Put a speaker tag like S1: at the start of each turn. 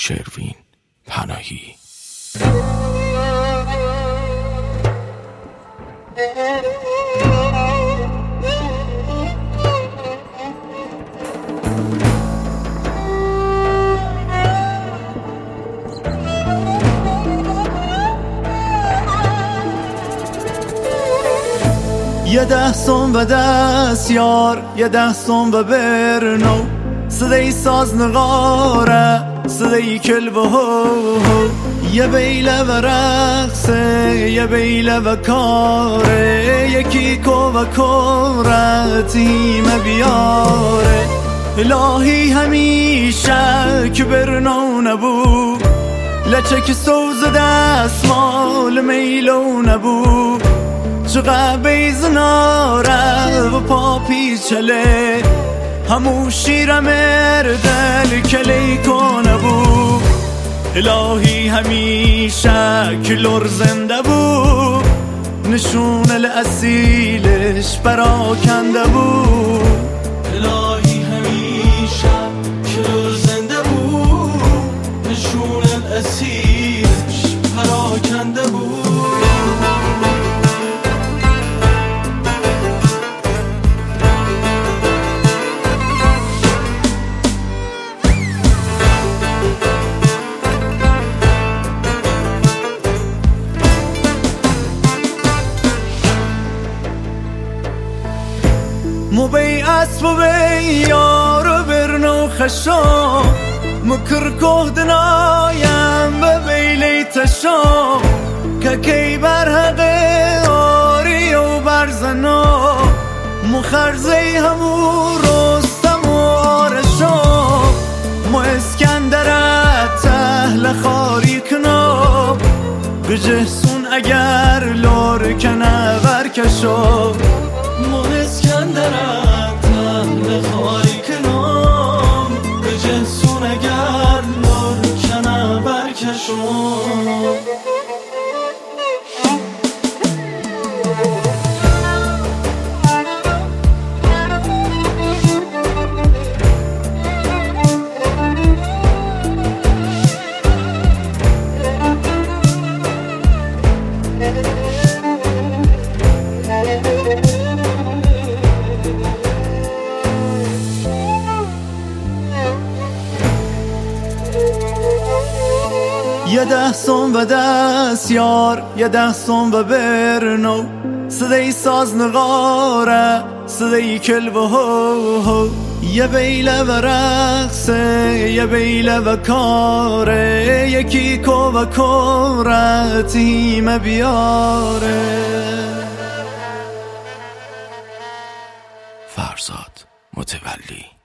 S1: شروین پناهی.
S2: یه 10 سوم و دستیار، یه 10 سوم و برنو، صدای ساز نقاره، صدای کلب و هو، یه بیله و رقصه، یه بیله و کاره، یکی کو و کره تیم بیاره. الهی همیشه که برنو نبو، لچه که سوز دستمال میلو نبو، چقدر بیزناره و پا پیچله، همو شیرم اردل کلی کنه بود. الهی همیشه که لور زنده بود، نشون الاصیلش پراکنده بود.
S3: الهی همیشه که لور زنده بود، نشون الاصیلش پراکنده بود.
S2: مو بی اسب و بی یار و برنو خشم، مکر کهدنایم به بیلی تشم، که کی برحقه آری و برزنو، مخرزی همو رستم و آرشم، مو اسکندرت تهل خاری کنم، بجهسون اگر لور کنه برکشم.
S3: مو اسکندرت تهل خاری کنم، بجهسون اگر لور کنه برکشم.
S2: یه 10 سوم و دستیار، یه 10 سوم و برنو، صدای ساز نقاره، صدای کلب و هو، یه بیله و رقصه، یه بیله و کاره، یکی کو و کره تیم بیاره.
S1: فرزاد متولی.